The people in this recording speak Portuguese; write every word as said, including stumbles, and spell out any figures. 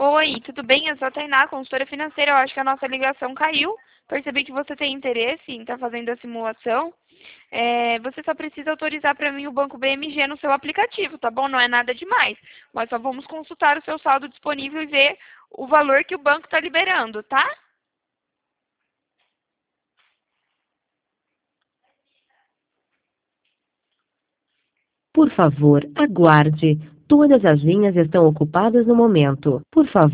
Oi, tudo bem? Eu sou a Tainá, consultora financeira. Eu acho que a nossa ligação caiu. Percebi que você tem interesse em estar fazendo a simulação. É, você só precisa autorizar para mim o Banco B M G no seu aplicativo, tá bom? Não é nada demais. Nós só vamos consultar o seu saldo disponível e ver o valor que o banco está liberando, tá? Por favor, aguarde. Todas as linhas estão ocupadas no momento. Por favor.